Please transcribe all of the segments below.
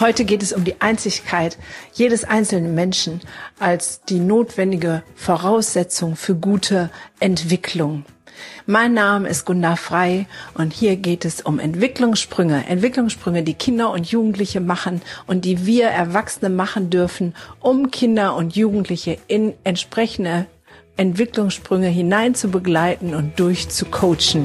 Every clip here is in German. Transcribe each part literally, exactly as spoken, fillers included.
Heute geht es um die Einzigkeit jedes einzelnen Menschen als die notwendige Voraussetzung für gute Entwicklung. Mein Name ist Gunda Frei und hier geht es um Entwicklungssprünge. Entwicklungssprünge, die Kinder und Jugendliche machen und die wir Erwachsene machen dürfen, um Kinder und Jugendliche in entsprechende Entwicklungssprünge hinein zu begleiten und durchzucoachen.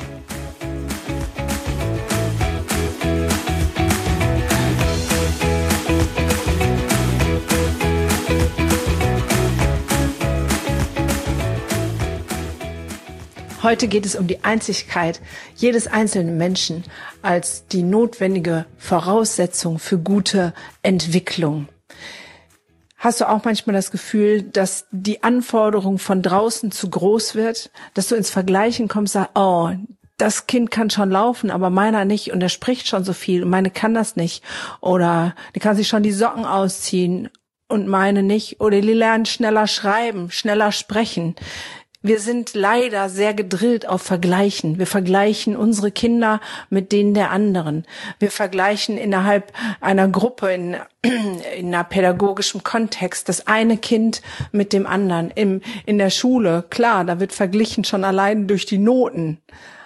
Heute geht es um die Einzigkeit jedes einzelnen Menschen als die notwendige Voraussetzung für gute Entwicklung. Hast du auch manchmal das Gefühl, dass die Anforderung von draußen zu groß wird, dass du ins Vergleichen kommst und sagst, oh, das Kind kann schon laufen, aber meiner nicht und er spricht schon so viel und meine kann das nicht oder die kann sich schon die Socken ausziehen und meine nicht oder die lernt schneller schreiben, schneller sprechen. Wir sind leider sehr gedrillt auf Vergleichen. Wir vergleichen unsere Kinder mit denen der anderen. Wir vergleichen innerhalb einer Gruppe, in, in einer pädagogischen Kontext, das eine Kind mit dem anderen. Im, in der Schule, klar, da wird verglichen schon allein durch die Noten.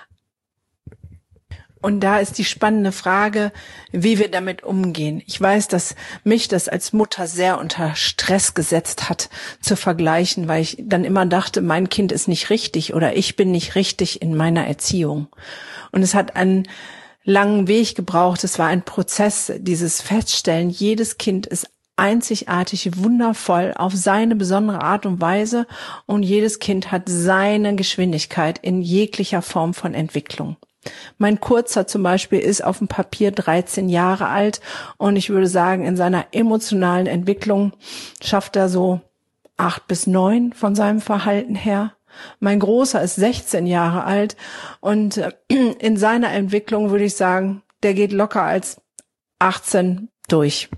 Und da ist die spannende Frage, wie wir damit umgehen. Ich weiß, dass mich das als Mutter sehr unter Stress gesetzt hat, zu vergleichen, weil ich dann immer dachte, mein Kind ist nicht richtig oder ich bin nicht richtig in meiner Erziehung. Und es hat einen langen Weg gebraucht. Es war ein Prozess, dieses Feststellen, jedes Kind ist einzigartig, wundervoll auf seine besondere Art und Weise und jedes Kind hat seine Geschwindigkeit in jeglicher Form von Entwicklung. Mein Kurzer zum Beispiel ist auf dem Papier dreizehn Jahre alt und ich würde sagen, in seiner emotionalen Entwicklung schafft er so acht bis neun von seinem Verhalten her. Mein Großer ist sechzehn Jahre alt und in seiner Entwicklung würde ich sagen, der geht locker als achtzehn durch.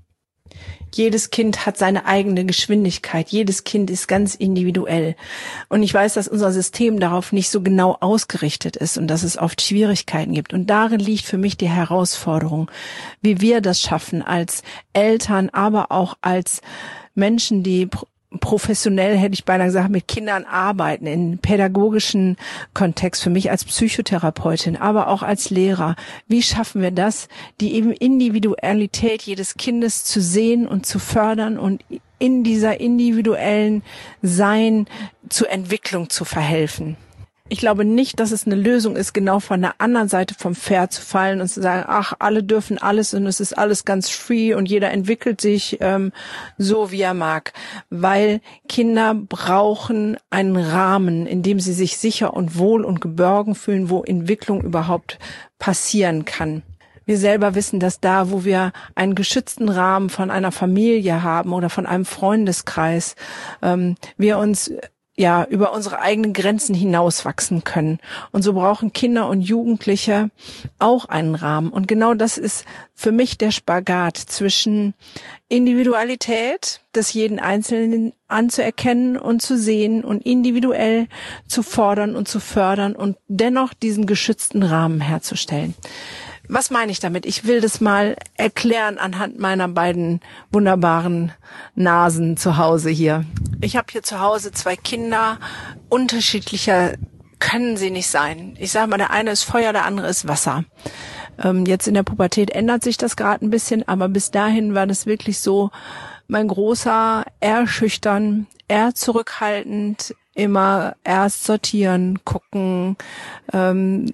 Jedes Kind hat seine eigene Geschwindigkeit. Jedes Kind ist ganz individuell. Und ich weiß, dass unser System darauf nicht so genau ausgerichtet ist und dass es oft Schwierigkeiten gibt. Und darin liegt für mich die Herausforderung, wie wir das schaffen als Eltern, aber auch als Menschen, die professionell, hätte ich beinahe gesagt, mit Kindern arbeiten, in pädagogischen Kontext, für mich als Psychotherapeutin, aber auch als Lehrer. Wie schaffen wir das, die eben Individualität jedes Kindes zu sehen und zu fördern und in dieser individuellen Sein zur Entwicklung zu verhelfen? Ich glaube nicht, dass es eine Lösung ist, genau von der anderen Seite vom Pferd zu fallen und zu sagen, ach, alle dürfen alles und es ist alles ganz free und jeder entwickelt sich ähm, so, wie er mag. Weil Kinder brauchen einen Rahmen, in dem sie sich sicher und wohl und geborgen fühlen, wo Entwicklung überhaupt passieren kann. Wir selber wissen, dass da, wo wir einen geschützten Rahmen von einer Familie haben oder von einem Freundeskreis, ähm, wir uns ja über unsere eigenen Grenzen hinauswachsen können. Und so brauchen Kinder und Jugendliche auch einen Rahmen. Und genau das ist für mich der Spagat zwischen Individualität des jeden Einzelnen anzuerkennen und zu sehen und individuell zu fordern und zu fördern und dennoch diesen geschützten Rahmen herzustellen. Was meine ich damit? Ich will das mal erklären anhand meiner beiden wunderbaren Nasen zu Hause hier. Ich habe hier zu Hause zwei Kinder, unterschiedlicher können sie nicht sein. Ich sage mal, der eine ist Feuer, der andere ist Wasser. Ähm, jetzt in der Pubertät ändert sich das gerade ein bisschen, aber bis dahin war das wirklich so, mein Großer, eher schüchtern, eher zurückhaltend, immer erst sortieren, gucken, ähm,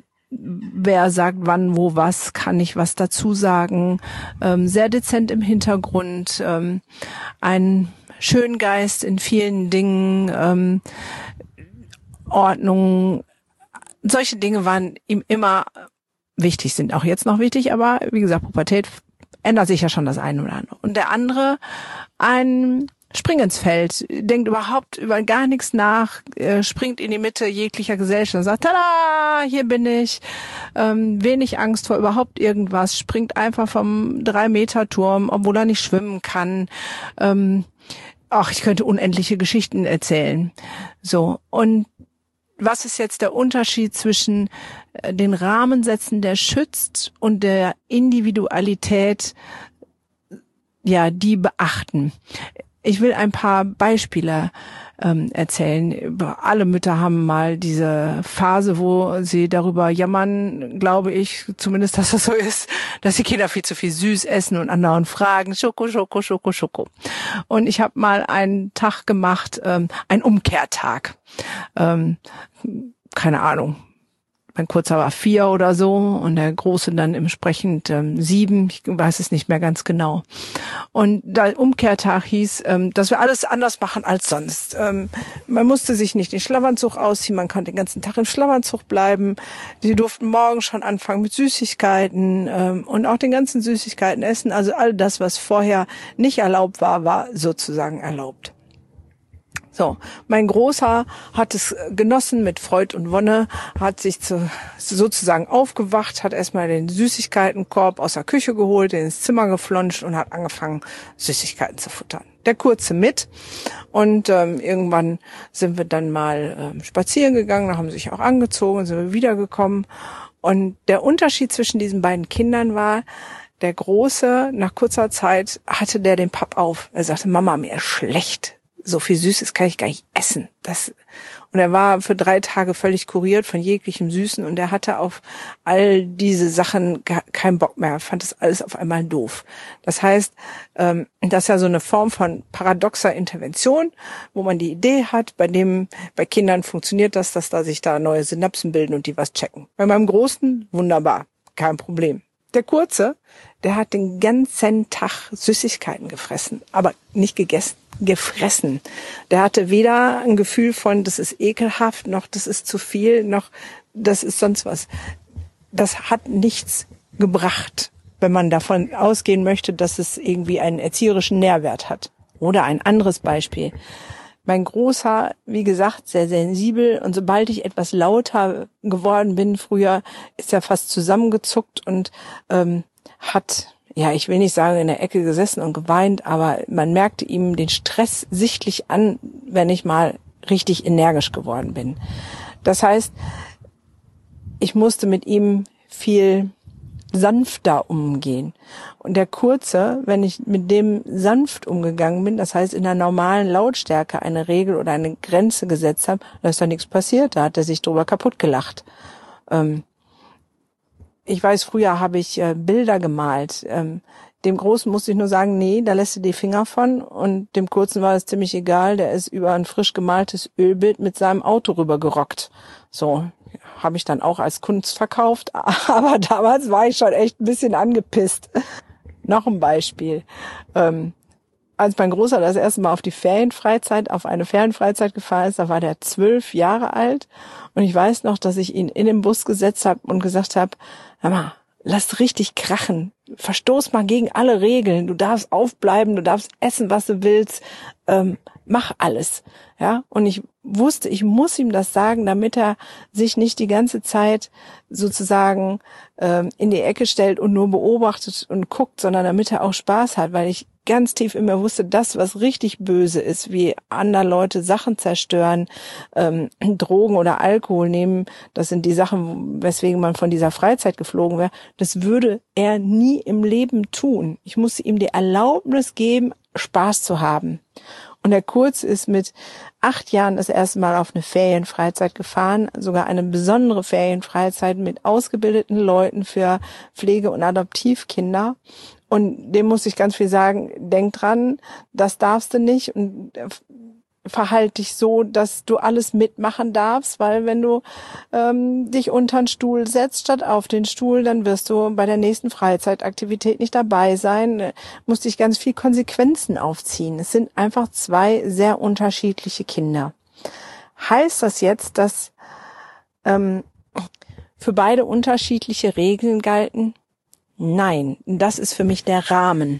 wer sagt wann, wo, was, kann ich was dazu sagen, ähm, sehr dezent im Hintergrund, ähm, ein Schöngeist in vielen Dingen, ähm, Ordnung, solche Dinge waren ihm immer wichtig, sind auch jetzt noch wichtig, aber wie gesagt, Pubertät ändert sich ja schon das eine oder andere. Und der andere, ein Spring ins Feld, denkt überhaupt über gar nichts nach, äh, springt in die Mitte jeglicher Gesellschaft und sagt, tada, hier bin ich, ähm, wenig Angst vor überhaupt irgendwas, springt einfach vom drei-Meter-Turm, obwohl er nicht schwimmen kann. Ähm, ach, ich könnte unendliche Geschichten erzählen. So, und was ist jetzt der Unterschied zwischen den Rahmensätzen, der schützt, und der Individualität, ja, die beachten. Ich will ein paar Beispiele ähm, erzählen. Alle Mütter haben mal diese Phase, wo sie darüber jammern, glaube ich, zumindest, dass das so ist, dass die Kinder viel zu viel süß essen und andauernd fragen, Schoko, Schoko, Schoko, Schoko. Und ich habe mal einen Tag gemacht, ähm, einen Umkehrtag. Ähm, keine Ahnung. Mein Kurzer war vier oder so und der Große dann entsprechend ähm, sieben, ich weiß es nicht mehr ganz genau. Und der Umkehrtag hieß, ähm, dass wir alles anders machen als sonst. Ähm, man musste sich nicht den Schlafanzug ausziehen, man konnte den ganzen Tag im Schlafanzug bleiben. Sie durften morgen schon anfangen mit Süßigkeiten ähm, und auch den ganzen Süßigkeiten essen. Also all das, was vorher nicht erlaubt war, war sozusagen erlaubt. So, mein Großer hat es genossen mit Freud und Wonne, hat sich zu, sozusagen aufgewacht, hat erstmal den Süßigkeitenkorb aus der Küche geholt, ins Zimmer geflonscht und hat angefangen, Süßigkeiten zu futtern. Der Kurze mit und ähm, irgendwann sind wir dann mal ähm, spazieren gegangen, da haben sie sich auch angezogen, sind wir wiedergekommen und der Unterschied zwischen diesen beiden Kindern war, der Große, nach kurzer Zeit hatte der den Papp auf. Er sagte, Mama, mir ist schlecht. So viel Süßes kann ich gar nicht essen. Das, und er war für drei Tage völlig kuriert von jeglichem Süßen und er hatte auf all diese Sachen keinen Bock mehr. Er fand das alles auf einmal doof. Das heißt, ähm, das ist ja so eine Form von paradoxer Intervention, wo man die Idee hat, bei dem, bei Kindern funktioniert das, dass da sich da neue Synapsen bilden und die was checken. Bei meinem Großen, wunderbar, kein Problem. Der Kurze, der hat den ganzen Tag Süßigkeiten gefressen, aber nicht gegessen, gefressen. Der hatte weder ein Gefühl von, das ist ekelhaft, noch das ist zu viel, noch das ist sonst was. Das hat nichts gebracht, wenn man davon ausgehen möchte, dass es irgendwie einen erzieherischen Nährwert hat. Oder ein anderes Beispiel. Mein Großer, wie gesagt, sehr sensibel und sobald ich etwas lauter geworden bin früher, ist er fast zusammengezuckt und ähm, hat, ja, ich will nicht sagen in der Ecke gesessen und geweint, aber man merkte ihm den Stress sichtlich an, wenn ich mal richtig energisch geworden bin. Das heißt, ich musste mit ihm viel sanfter umgehen. Und der Kurze, wenn ich mit dem sanft umgegangen bin, das heißt in der normalen Lautstärke eine Regel oder eine Grenze gesetzt habe, da ist da nichts passiert, da hat er sich drüber kaputt gelacht. Ähm, ich weiß, früher habe ich äh, Bilder gemalt. Ähm, dem Großen musste ich nur sagen, nee, da lässt du die Finger von. Und dem Kurzen war es ziemlich egal, der ist über ein frisch gemaltes Ölbild mit seinem Auto rübergerockt. So, habe ich dann auch als Kunst verkauft, aber damals war ich schon echt ein bisschen angepisst. Noch ein Beispiel. Ähm, als mein Großer das erste Mal auf die Ferienfreizeit, auf eine Ferienfreizeit gefahren ist, da war der zwölf Jahre alt und ich weiß noch, dass ich ihn in den Bus gesetzt habe und gesagt habe, hör mal, lass richtig krachen, verstoß mal gegen alle Regeln, du darfst aufbleiben, du darfst essen, was du willst, ähm, mach alles, ja, und ich wusste, ich muss ihm das sagen, damit er sich nicht die ganze Zeit sozusagen ähm, in die Ecke stellt und nur beobachtet und guckt, sondern damit er auch Spaß hat, weil ich ganz tief in mir wusste, das, was richtig böse ist, wie andere Leute Sachen zerstören, ähm, Drogen oder Alkohol nehmen, das sind die Sachen, weswegen man von dieser Freizeit geflogen wäre, das würde er nie im Leben tun. Ich musste ihm die Erlaubnis geben, Spaß zu haben. Und der Kurz ist mit acht Jahren das erste Mal auf eine Ferienfreizeit gefahren, sogar eine besondere Ferienfreizeit mit ausgebildeten Leuten für Pflege- und Adoptivkinder. Und dem muss ich ganz viel sagen, denk dran, das darfst du nicht und verhalt dich so, dass du alles mitmachen darfst, weil wenn du ähm, dich unter den Stuhl setzt statt auf den Stuhl, dann wirst du bei der nächsten Freizeitaktivität nicht dabei sein, musst dich ganz viel Konsequenzen aufziehen. Es sind einfach zwei sehr unterschiedliche Kinder. Heißt das jetzt, dass ähm, für beide unterschiedliche Regeln galten? Nein, das ist für mich der Rahmen.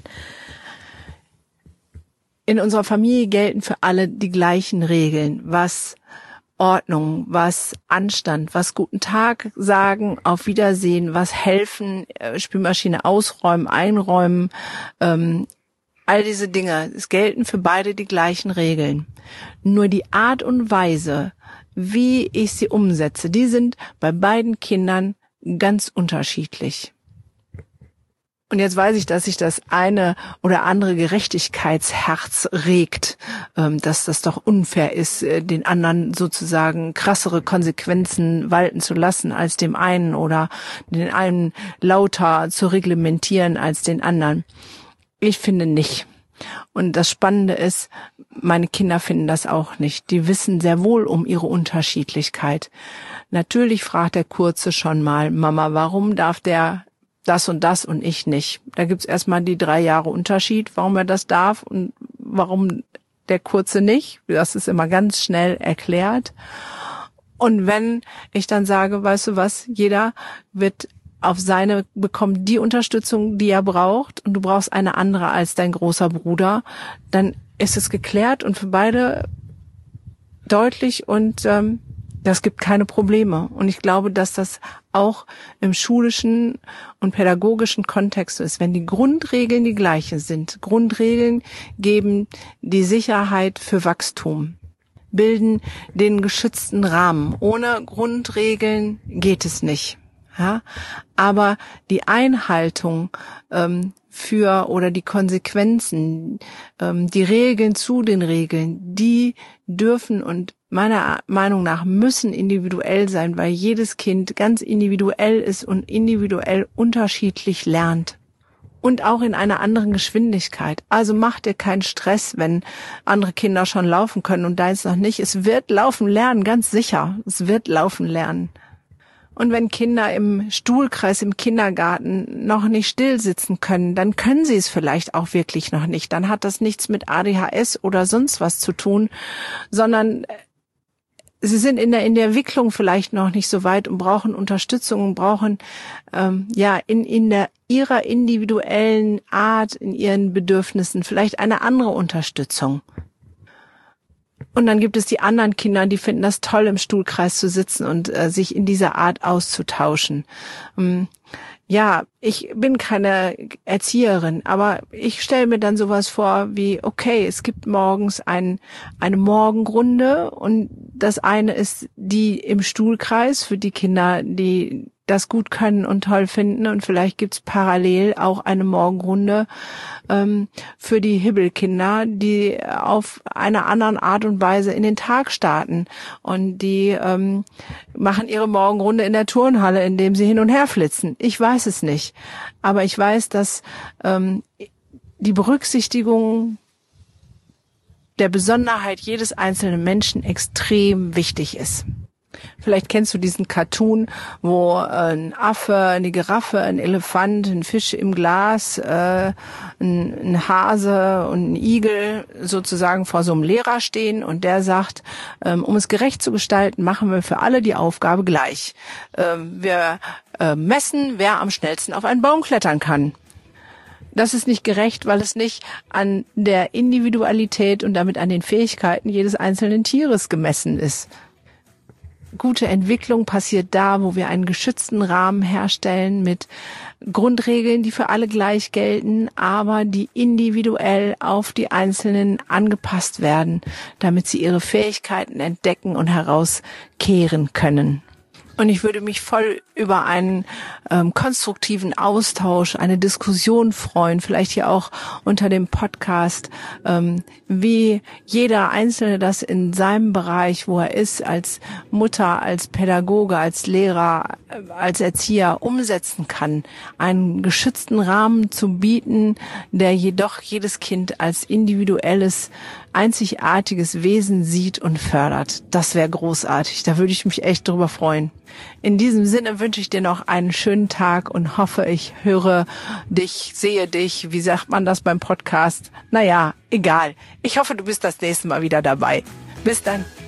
In unserer Familie gelten für alle die gleichen Regeln, was Ordnung, was Anstand, was guten Tag sagen, auf Wiedersehen, was helfen, Spülmaschine ausräumen, einräumen, ähm, all diese Dinge. Es gelten für beide die gleichen Regeln. Nur die Art und Weise, wie ich sie umsetze, die sind bei beiden Kindern ganz unterschiedlich. Und jetzt weiß ich, dass sich das eine oder andere Gerechtigkeitsherz regt, dass das doch unfair ist, den anderen sozusagen krassere Konsequenzen walten zu lassen als dem einen oder den einen lauter zu reglementieren als den anderen. Ich finde nicht. Und das Spannende ist, meine Kinder finden das auch nicht. Die wissen sehr wohl um ihre Unterschiedlichkeit. Natürlich fragt der Kurze schon mal, Mama, warum darf der das und das und ich nicht? Da gibt's erstmal die drei Jahre Unterschied, warum er das darf und warum der Kurze nicht. Das ist immer ganz schnell erklärt. Und wenn ich dann sage, weißt du was, jeder wird auf seine, bekommt die Unterstützung, die er braucht, und du brauchst eine andere als dein großer Bruder, dann ist es geklärt und für beide deutlich und ähm, das gibt keine Probleme. Und ich glaube, dass das auch im schulischen und pädagogischen Kontext ist. Wenn die Grundregeln die gleichen sind, Grundregeln geben die Sicherheit für Wachstum, bilden den geschützten Rahmen. Ohne Grundregeln geht es nicht. Ja? Aber die Einhaltung ähm, für oder die Konsequenzen, ähm, die Regeln zu den Regeln, die dürfen und meiner Meinung nach müssen individuell sein, weil jedes Kind ganz individuell ist und individuell unterschiedlich lernt. Und auch in einer anderen Geschwindigkeit. Also mach dir keinen Stress, wenn andere Kinder schon laufen können und deins noch nicht. Es wird laufen lernen, ganz sicher. Es wird laufen lernen. Und wenn Kinder im Stuhlkreis im Kindergarten noch nicht still sitzen können, dann können sie es vielleicht auch wirklich noch nicht. Dann hat das nichts mit A D H S oder sonst was zu tun, sondern sie sind in der in der Entwicklung vielleicht noch nicht so weit und brauchen Unterstützung und brauchen ähm, ja in in der ihrer individuellen Art, in ihren Bedürfnissen vielleicht eine andere Unterstützung. Und dann gibt es die anderen Kinder, die finden das toll, im Stuhlkreis zu sitzen und äh, sich in dieser Art auszutauschen. Ähm, ja, ich bin keine Erzieherin, aber ich stelle mir dann sowas vor wie, okay, es gibt morgens ein, eine Morgenrunde und das eine ist die im Stuhlkreis für die Kinder, die das gut können und toll finden, und vielleicht gibt's parallel auch eine Morgenrunde ähm, für die Hibbelkinder, die auf eine andere Art und Weise in den Tag starten, und die ähm, machen ihre Morgenrunde in der Turnhalle, indem sie hin und her flitzen. Ich weiß es nicht, aber ich weiß, dass ähm, die Berücksichtigung der Besonderheit jedes einzelnen Menschen extrem wichtig ist. Vielleicht kennst du diesen Cartoon, wo ein Affe, eine Giraffe, ein Elefant, ein Fisch im Glas, äh, ein, ein Hase und ein Igel sozusagen vor so einem Lehrer stehen, und der sagt, ähm, um es gerecht zu gestalten, machen wir für alle die Aufgabe gleich. Ähm, wir äh, messen, wer am schnellsten auf einen Baum klettern kann. Das ist nicht gerecht, weil es nicht an der Individualität und damit an den Fähigkeiten jedes einzelnen Tieres gemessen ist. Gute Entwicklung passiert da, wo wir einen geschützten Rahmen herstellen mit Grundregeln, die für alle gleich gelten, aber die individuell auf die Einzelnen angepasst werden, damit sie ihre Fähigkeiten entdecken und herauskehren können. Und ich würde mich voll über einen ähm, konstruktiven Austausch, eine Diskussion freuen, vielleicht hier auch unter dem Podcast, ähm, wie jeder Einzelne das in seinem Bereich, wo er ist, als Mutter, als Pädagoge, als Lehrer, äh, als Erzieher umsetzen kann, einen geschützten Rahmen zu bieten, der jedoch jedes Kind als individuelles, einzigartiges Wesen sieht und fördert. Das wäre großartig. Da würde ich mich echt drüber freuen. In diesem Sinne wünsche ich dir noch einen schönen Tag und hoffe, ich höre dich, sehe dich. Wie sagt man das beim Podcast? Naja, egal. Ich hoffe, du bist das nächste Mal wieder dabei. Bis dann.